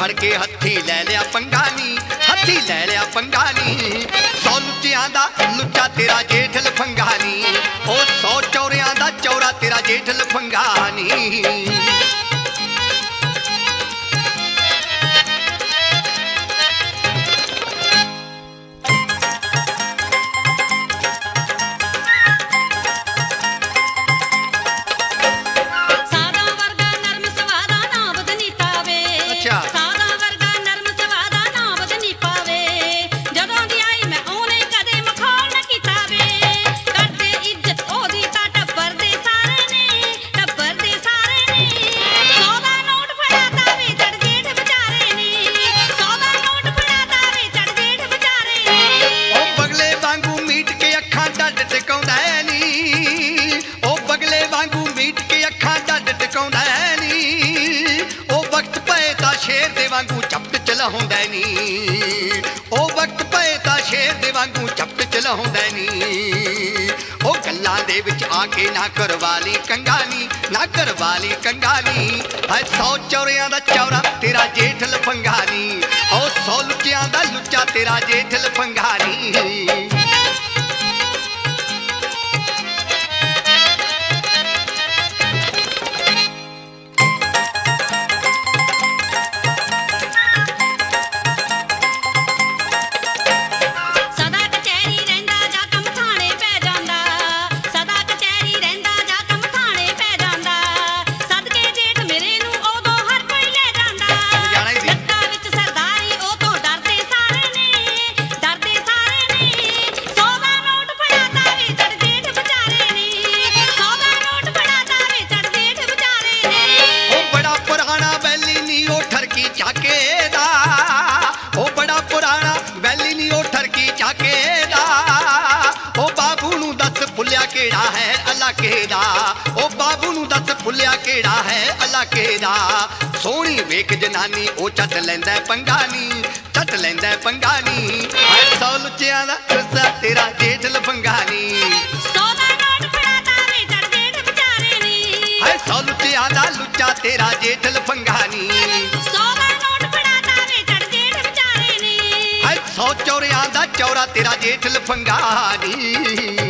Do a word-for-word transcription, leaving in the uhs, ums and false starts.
फड़ के हथी लै लिया पंगा नी, हथी लै लिया पंगा नी। सौ लुच्चियां दा लुच्चा तेरा जेठ लफंगा नी, ओ सौ चौरियां दा चौरा तेरा जेठ लफंगा नी। शेर दे वांगू चपट चलाउंदा नी, ओ वक्त पए तां शेर दे वांगू चपट चलाउंदा नी। ओ गल्लां दे विच आके ना करवाली कंगानी, ना करवाली कंगानी। हाय सौ चौरियां दा चौरा तेरा जेठ लफंगा नी, ओ सौ लुच्चियां दा लुच्चा तेरा जेठ लफंगा नी। केड़ा है अल्लाह केड़ा, ओ बाबू नू दस फुलिया केड़ा है अल्लाह केड़ा। सोहनी वेख जनानी ओ चट लैंदा पंगा नी, चट लैंदा पंगा नी। हाय सौ लुच्चियां दा रुस्सा तेरा जेठ लफंगा नी, सौ दा नोट फड़ाता वे चढ़ जेठ बेचारे नी। हाय सौ लुच्चियां दा लुच्चा तेरा जेठ लफंगा नी, सौ दा नोट फड़ाता वे चढ़ जेठ बेचारे नी। हाय सौ चौरियां दा चौरा तेरा जेठ लफंगा नी।